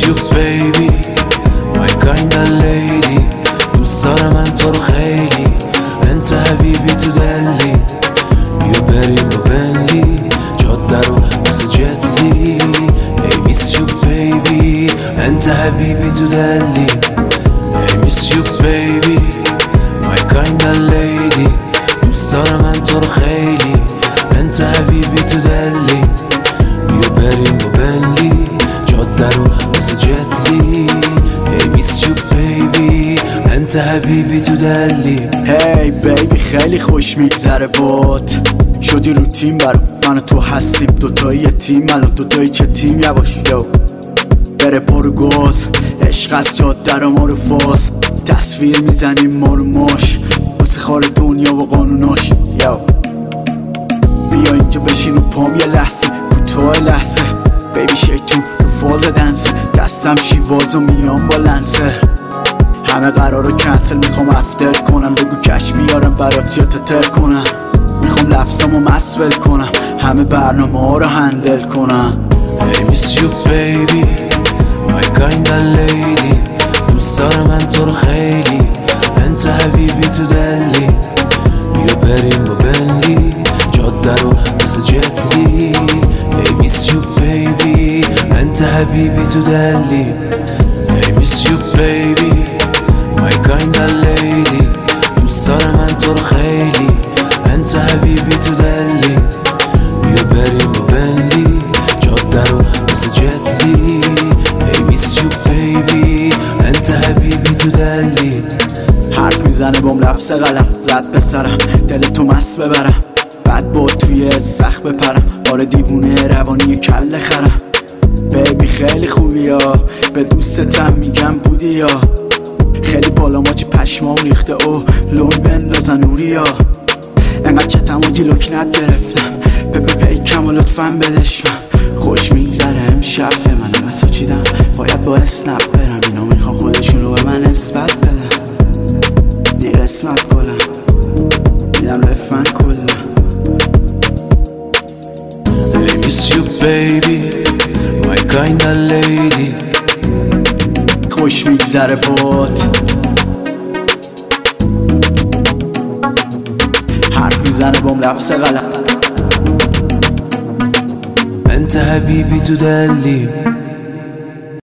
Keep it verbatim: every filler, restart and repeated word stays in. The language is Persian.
you baby my kind of lady. دوست دارم من تو رو خیلی، انت حبیبی تو دلی. بیا بریم با بنلی جاده رو مثل جدلی. Hey miss you baby انت حبیبی تو دلی. Hey miss you baby my kind of lady. دوست دارم من تو رو خیلی، انت حبیبی تو دلی. بیا بریم با بنلی جاده رو مثل جدلی. Hey miss you baby انت حبیبی تو دلی. هی بیبی خیلی خوش میگذره بات، شدی رو تیم برام، من و تو هستیم دوتایی تیم. الان دوتایی چه تیم؟ یواش یو بره پرو گاز، عشق از جاده رو ما رو فاز. تصویر میزنیم ما رو ماش واسه خار دنیا و قانوناش. یو بیا اینجا بشین رو پام یه لحظه، کوتاه لحظه بیبی شیطون رو فاز دنسه. دستم شیواز و میام با لنسه، همه قرار رو کنسل میخوام افتر کنم. بگو کش بیارم برات یا تتر کنم، میخوام لفظامو مسول کنم، همه برنامه ها رو هندل کنم. Hey miss you baby my kind of lady. دوست دارم من تو رو خیلی، انت حبیبی تو دلی. بیا بریم با بنلی جاده رو مثل جدلی. Hey miss you baby انت حبیبی تو دلی. Hey miss you baby my kind of lady. دوست دارم من تو رو خیلی، انت حبیبی تو دلی. بیا بریم با بنلی جاده رو مثل جدلی. Hey miss you baby انت حبیبی تو دلی. حرف میزنه بام لفظ قلم، زد به سرم دل تو مست ببرم. بعد با توی سخت بپرم، آره دیوونه روانی کل خرم. بیبی خیلی خوبی ها، به دوستتم میگم بودی یا خیلی بالا ماچی پشمام ریخته او لون بندازن نوری ها. انقدر چتم و جیلوک ند گرفتم، به به پیکم و لطفا بدشمم. خوش میگذره امشب به منم اساچیدم، باید با اسنپ برم. اینا میخوان خودشون رو به من نسبت بدن، نی قسمت کنم میدم رفن کلم. Hey miss you baby my kind of lady. خوش میگذره بات، حرف میزنه بام لفظ قلم. انت حبیبی تو دلی.